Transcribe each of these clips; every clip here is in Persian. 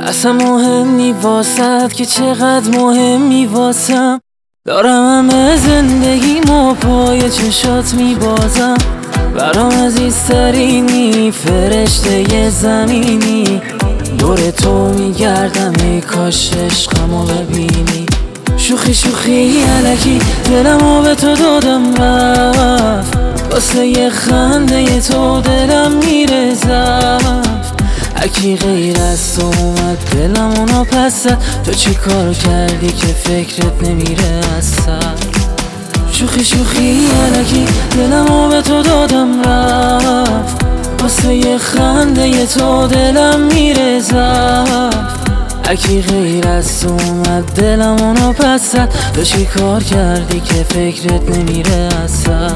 اصلا مهم نی واسد که چقدر مهمی واسم. دارم همه زندگیمو پای چشات میبازم. برام عزیزترینی، فرشته زمینی. دور تو میگردم ای کاش عشقمو ببینی. شوخی شوخی الکی دلمو به تو دادم رفت، واسه یه خنده تو دلم میره زفت. اکی غیر از تو اومد دلمونو پس زد، تو چی کار کردی که فکرت نمیره اصلا. شوخی شوخی الکی دلمو به تو دادم رفت، واسه یه خنده تو دلم میره زفت. اکی غیر از تو اومد دلمونو پس زد، تو چی کار کردی که فکرت نمیره اصلا.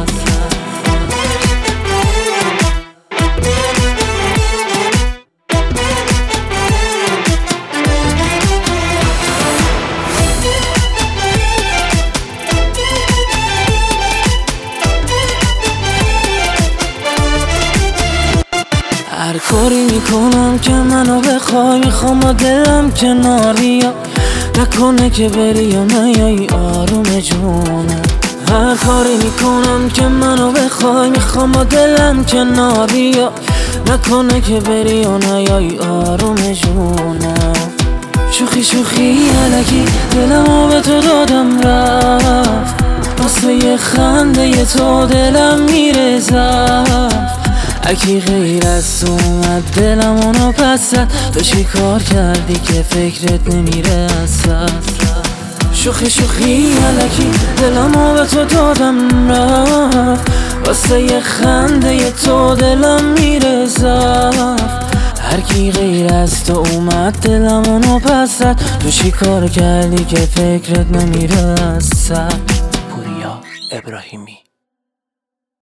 هر کاری میکنم که منو بخوای، میخوام با دلم کنار بیا. نکنه که بری یا نیایی آروم جونم. هر کاری میکنم که منو بخوای، میخوام با دلم کنار بیا. نکنه که بری یا نیایی آروم جونم. شوخی شوخی الکی دلمو به تو دادم رفت، واسه یه خنده تو دلم میره زفت. اکی غیر از تو اومد دلمونو پس زد، تو چی کار کردی که فکرت نمیره اصلا. شوخی شوخی الکی دلمو به تو دادم رفت، واسه یه خنده تو دلم میره زفت. هر کی غیر از تو اومد دلمونو پس زد، تو چی کار کردی که فکرت نمیره اصلا. پوریا ابراهیمی.